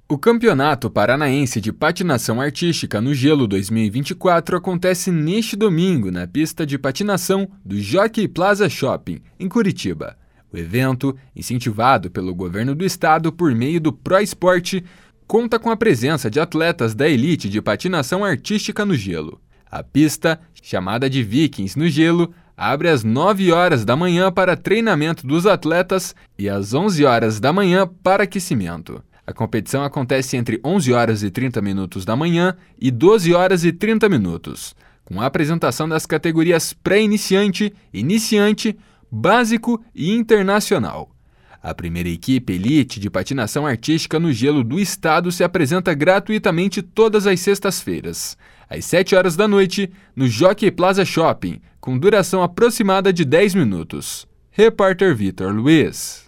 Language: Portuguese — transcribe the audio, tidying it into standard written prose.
O Campeonato Paranaense de Patinação Artística no Gelo 2024 acontece neste domingo na pista de patinação do Jockey Plaza Shopping, em Curitiba. O evento, incentivado pelo governo do estado por meio do ProEsporte, conta com a presença de atletas da elite de patinação artística no gelo. A pista, chamada de Vikings no Gelo, abre às 9 horas da manhã para treinamento dos atletas e às 11 horas da manhã para aquecimento. A competição acontece entre 11 horas e 30 minutos da manhã e 12 horas e 30 minutos, com a apresentação das categorias pré-iniciante, iniciante, básico e internacional. A primeira equipe elite de patinação artística no gelo do estado se apresenta gratuitamente todas as sextas-feiras, às 7 horas da noite, no Jockey Plaza Shopping, com duração aproximada de 10 minutos. Repórter Vitor Luiz.